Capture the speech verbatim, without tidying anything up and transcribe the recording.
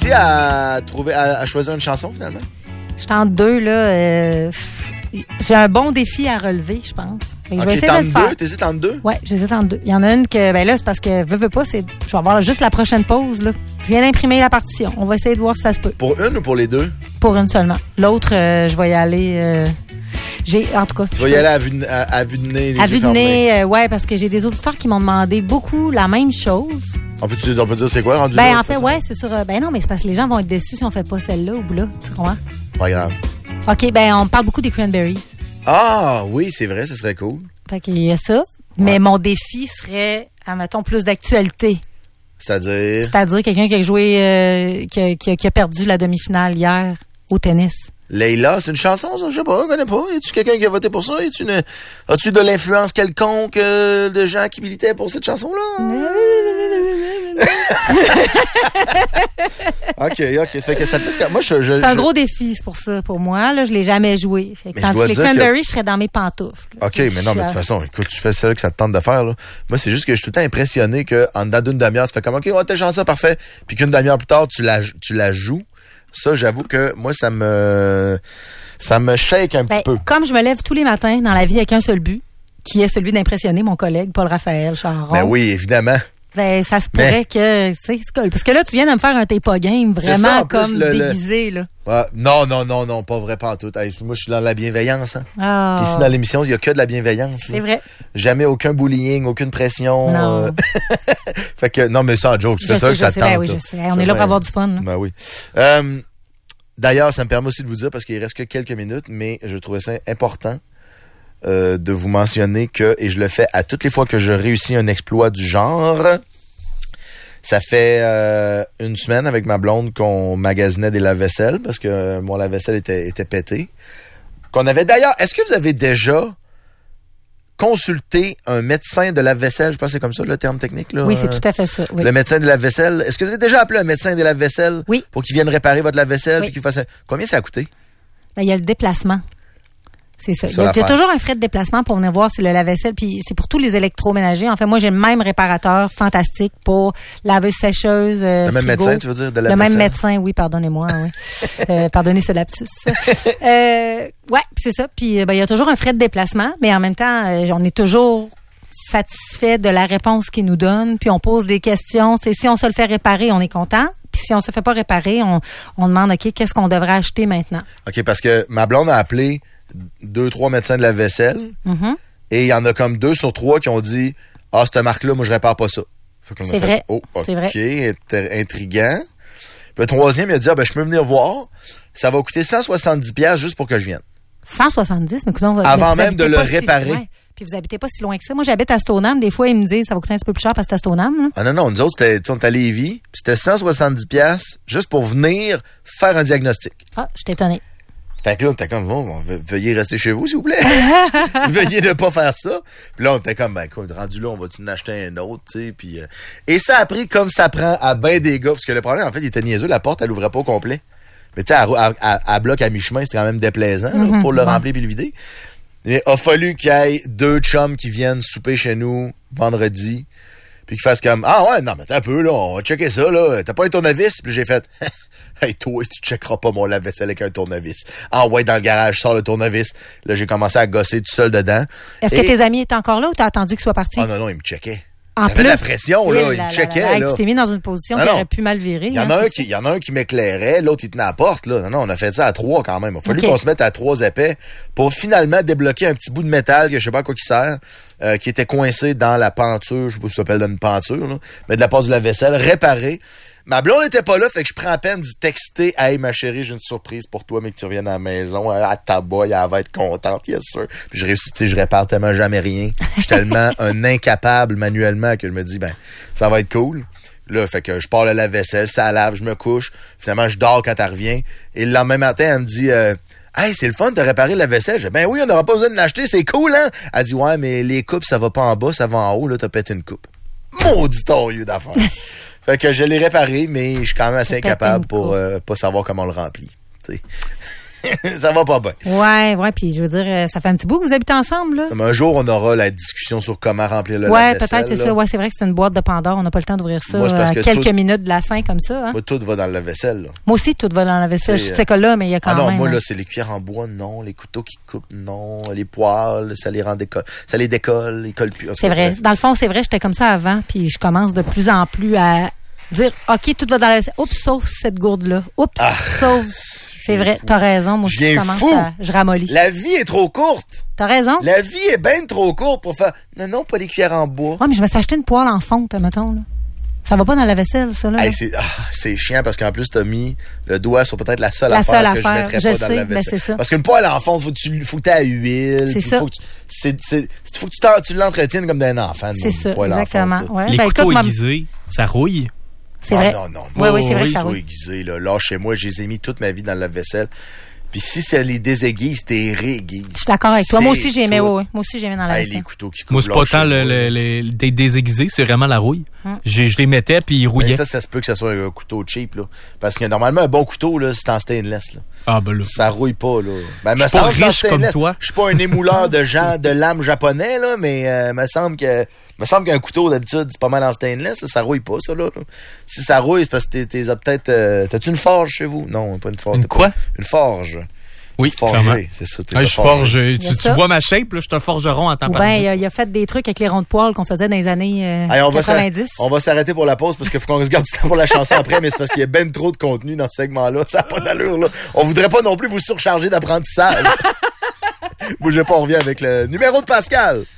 réussi à trouver, à, à choisir une chanson, finalement? Je suis en deux, là. Euh, j'ai un bon défi à relever, je pense. Mais je OK, vais essayer de le faire. T'hésites entre deux? Oui, j'hésite entre deux. Il y en a une que, ben là, c'est parce que, veux, veux pas, c'est, je vais avoir juste la prochaine pause, là. Je viens d'imprimer la partition. On va essayer de voir si ça se peut. Pour une ou pour les deux? Pour une seulement. L'autre, euh, je vais y aller... Euh, j'ai, en tout cas... Tu vas y aller à vue, à, à vue de nez, les À yeux vue de fermés. nez, euh, ouais, parce que j'ai des auditeurs qui m'ont demandé beaucoup la même chose. On peut, on peut dire c'est quoi, rendu Ben, là, en fait, ouais, c'est sûr. Euh, ben non, mais c'est parce que les gens vont être déçus si on fait pas celle-là au bout là. Tu comprends? Pas grave. OK, ben, on parle beaucoup des cranberries. Ah, oui, c'est vrai, ce serait cool. Fait qu'il y a ça. Ouais. Mais mon défi serait, admettons, plus d'actualité. C'est-à-dire? C'est-à-dire quelqu'un qui a joué, euh, qui, a, qui, a, qui a perdu la demi-finale hier au tennis. Leila, c'est une chanson, ça? Je sais pas, je connais pas. Y a-tu quelqu'un qui a voté pour ça? Y a-tu une... As-tu de l'influence quelconque euh, de gens qui militaient pour cette chanson-là? OK, OK. Ça fait que ça fait... Moi, je, je, c'est un je... gros défi, c'est pour ça, pour moi. Là, je l'ai jamais joué. Fait que Mais tandis que les cranberries, que... je serais dans mes pantoufles. Là. OK, mais non, mais de toute façon, écoute, tu fais ça que ça te tente de faire, là. Moi, c'est juste que je suis tout le temps impressionné qu'en dedans d'une demi-heure, tu fais comme, OK, on va te chanter ça, parfait. Puis qu'une demi-heure plus tard, tu la, tu la joues. Ça, j'avoue que moi, ça me... Ça me shake un ben, petit peu. Comme je me lève tous les matins dans la vie avec un seul but, qui est celui d'impressionner mon collègue Paul-Raphaël Charon. Ben oui, évidemment. Ben, ça se pourrait mais... que, tu sais, c'est cool. Parce que là, tu viens de me faire un tape game vraiment ça, comme plus, le, déguisé, le... là. Ouais, non, non, non, non, pas vrai, pas en tout. Hey, moi, je suis dans la bienveillance, hein. Oh. Ici, dans l'émission, il n'y a que de la bienveillance. C'est là. Vrai. Jamais aucun bullying, aucune pression. Non. Euh... fait que, non, mais sans joke, tu fais ça que ça te tente. Ben oui, je sais. On est là pour avoir du fun. Là. Ben oui. Euh, D'ailleurs, ça me permet aussi de vous dire, parce qu'il reste que quelques minutes, mais je trouvais ça important euh, de vous mentionner que, et je le fais à toutes les fois que je réussis un exploit du genre, ça fait euh, une semaine avec ma blonde qu'on magasinait des lave-vaisselle, parce que euh, mon lave-vaisselle était, était pété. Qu'on avait d'ailleurs, est-ce que vous avez déjà consulté un médecin de lave-vaisselle? Je pense que c'est comme ça le terme technique. Là. Oui, c'est tout à fait ça. Oui. Le médecin de lave-vaisselle. Est-ce que vous avez déjà appelé un médecin de lave-vaisselle oui. pour qu'il vienne réparer votre lave-vaisselle? Oui. Puis qu'il fasse un... Combien ça a coûté? Ben, il y a le déplacement. C'est ça. C'est il, y a, ça il y a toujours un frais de déplacement pour venir voir si le lave-vaisselle, puis c'est pour tous les électroménagers. En fait, moi, j'ai le même réparateur fantastique pour laveuse sécheuse, euh, Le même frigo. médecin, tu veux dire, de la Le vaisselle? même médecin, oui, pardonnez-moi. Oui. euh, pardonnez ce lapsus. euh, ouais, c'est ça. Puis ben, il y a toujours un frais de déplacement, mais en même temps, euh, on est toujours satisfait de la réponse qu'il nous donne, puis on pose des questions. C'est, si on se le fait réparer, on est content. Puis si on se fait pas réparer, on, on demande, OK, qu'est-ce qu'on devrait acheter maintenant? OK, parce que ma blonde a appelé deux, trois médecins de la vaisselle, mm-hmm. et il y en a comme deux sur trois qui ont dit « Ah, cette marque-là, moi, je répare pas ça. » C'est fait, vrai. Oh, OK, c'est vrai. Inter- intriguant. Puis le troisième, il a dit « Ah, ben, je peux venir voir. Ça va coûter cent soixante-dix dollars juste pour que je vienne. » cent soixante-dix, mais écoutons, avant mais même de le si, réparer. Ouais. Puis vous habitez pas si loin que ça. Moi, j'habite à Stoneham. Des fois, ils me disent ça va coûter un petit peu plus cher parce que c'est à Stoneham. Là. Ah non, non, nous autres, c'était, on était à Lévis, puis c'était cent soixante-dix dollars juste pour venir faire un diagnostic. Ah, je suis étonnée. Fait que là, on était comme, bon, ve- veuillez rester chez vous, s'il vous plaît. Veuillez ne pas faire ça. Puis là, on était comme, ben, écoute, rendu là, on va-tu en acheter un autre, tu sais, puis... Euh... Et ça a pris comme ça prend à ben des gars, parce que le problème, en fait, il était niaiseux, la porte, elle ouvrait pas au complet. Mais tu sais, à, à, à, à bloc à mi-chemin, c'était quand même déplaisant, là, Mm-hmm. pour le Ouais. remplir puis le vider. Il a fallu qu'il y ait deux chums qui viennent souper chez nous vendredi, puis qu'ils fassent comme, ah ouais, non, mais t'as un peu, là, on va checker ça, là. T'as pas un tournevis? Puis j'ai fait, hey, toi, tu checkeras pas mon lave-vaisselle avec un tournevis. Ah ouais, dans le garage, sors le tournevis. Là, j'ai commencé à gosser tout seul dedans. Est-ce Et... que tes amis étaient encore là ou t'as attendu qu'ils soient partis? Ah non, non, ils me checkaient. En J'avais plus, de la pression, là, il il me checkait, là. Tu t'es mis dans une position non, qui non. aurait pu mal virer. Il y en hein, a un qui, il y en a un qui m'éclairait, l'autre il tenait à la porte, là. Non, non, on a fait ça à trois quand même. Il a fallu okay. qu'on se mette à trois épais pour finalement débloquer un petit bout de métal que je sais pas à quoi qui sert, euh, qui était coincé dans la penture, je sais pas si ça s'appelle une penture, là, mais de la passe de la vaisselle, réparé. Ma blonde n'était pas là, fait que je prends à peine d'y texter. Hey, ma chérie, j'ai une surprise pour toi, mais que tu reviennes à la maison. À ta boy, elle va être contente, yes sûr. Puis je réussis, tu sais, je répare tellement jamais rien. Je suis tellement un incapable manuellement que je me dis, ben, ça va être cool. Là, fait que je pars le lave-vaisselle, ça lave, je me couche. Finalement, je dors quand elle revient. Et le lendemain matin, elle me dit, euh, hey, c'est le fun de réparer la vaisselle. Je dis, ben oui, on n'aura pas besoin de l'acheter, c'est cool, hein? Elle dit, ouais, mais les coupes, ça va pas en bas, ça va en haut, là, t'as pété une coupe. Maudit torieux d'affaires. Fait que je l'ai réparé, mais je suis quand même assez incapable pour euh, pas savoir comment on le remplit. T'sais. Ça va pas bien. Ouais, ouais, puis je veux dire, ça fait un petit bout que vous habitez ensemble, là. Mais un jour, on aura la discussion sur comment remplir le ouais, lave-vaisselle. Ouais, peut-être, c'est là. ça. Ouais, c'est vrai que c'est une boîte de Pandore. On n'a pas le temps d'ouvrir ça Moi, à quelques tout, minutes de la fin, comme ça. Hein? Moi, tout va dans le lave-vaisselle. Là. Moi aussi, tout va dans la vaisselle. Je suis euh... là, mais il y a quand ah non, même... moi, hein. là, c'est les cuillères en bois, non. Les couteaux qui coupent, non. Les poêles, ça les rend déco... ça les décolle, ils collent plus. C'est vrai. Bref. Dans le fond, c'est vrai, j'étais comme ça avant, puis je commence de plus en plus à dire, OK, tout va dans la vaisselle. Oups, sauf cette gourde-là. Oups, ah, sauf... C'est vrai, fou. T'as raison. Moi, je, je commence fou. à... Je ramollis. La vie est trop courte. T'as raison. La vie est bien trop courte pour faire... Non, non, pas les cuillères en bois. Ouais, mais je me suis acheté une poêle en fonte, mettons, là. Ça va pas dans la vaisselle, ça, là. Hey, c'est, ah, c'est chiant parce qu'en plus, t'as mis le doigt sur peut-être la seule la affaire seule que affaire. je mettrais je pas sais, dans la vaisselle. Ben c'est ça. Parce qu'une poêle en fonte, faut que tu, faut que t'aies à huile. C'est ça. Faut que tu, c'est, c'est, faut que tu, t'en, tu l'entretiennes comme d'un enfant. C'est ça, exactement. Ouais, les ben, couteaux écoute, aiguisés, ça rouille. C'est ah, vrai. Non, non, oui, non. oui, c'est vrai oui, que ça rouille. Aiguisés, là. Là, chez moi, je les ai mis toute ma vie dans le lave-vaisselle. Puis si ça les désaiguise, t'es réaiguise. Je suis d'accord avec toi. Moi aussi, j'aimais, oui, oui. Moi aussi, j'aimais dans la hey, vaisselle. Les couteaux qui coupent. Moi, c'est pas tant le, le, le, des désaiguisés, c'est vraiment la rouille. Hum. Je, je les mettais, puis ils rouillaient. Mais ça, ça se peut que ça soit un couteau cheap, là. Parce que normalement, un bon couteau, là, c'est en stainless, là. Ah, ben là. Ça rouille pas, là. Ben, je suis pas riche comme toi. Je suis pas un émouleur de gens, de lames japonais, là, mais, euh, me semble que, me semble qu'un couteau, d'habitude, c'est pas mal en stainless, là, ça rouille pas, ça, là. Si ça rouille, c'est parce que t'es, t'es peut-être, euh, t'as-tu une forge chez vous? Non, pas une forge. Une quoi? Pas, une forge. Oui, forger, c'est ça. Ouais, je forge. Tu, tu vois ma shape, là, je suis un forgeron en temps par temps. Ben, il a fait des trucs avec les ronds de poils qu'on faisait dans les années euh, hey, on quatre-vingt-dix. Va on va s'arrêter pour la pause parce qu'il faut qu'on se garde du temps pour la chanson après, mais c'est parce qu'il y a ben trop de contenu dans ce segment-là. Ça n'a pas d'allure, là. On voudrait pas non plus vous surcharger d'apprentissage. Bougez pas, on revient avec le numéro de Pascal.